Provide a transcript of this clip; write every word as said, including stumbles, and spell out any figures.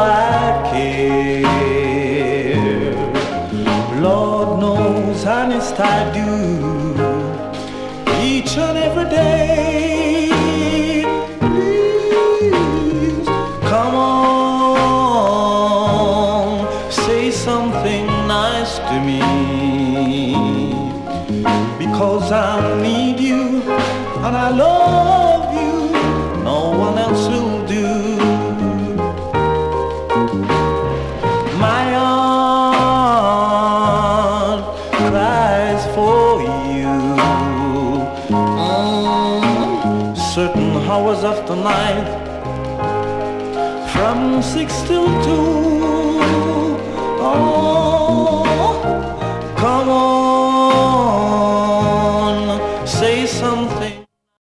I care. Lord knows, honest I do, each and every day. Please, come on, say something nice to me, because I need you and I love you, no one else will do. My heart cries for you. Mm, certain hours of the night, from six till two.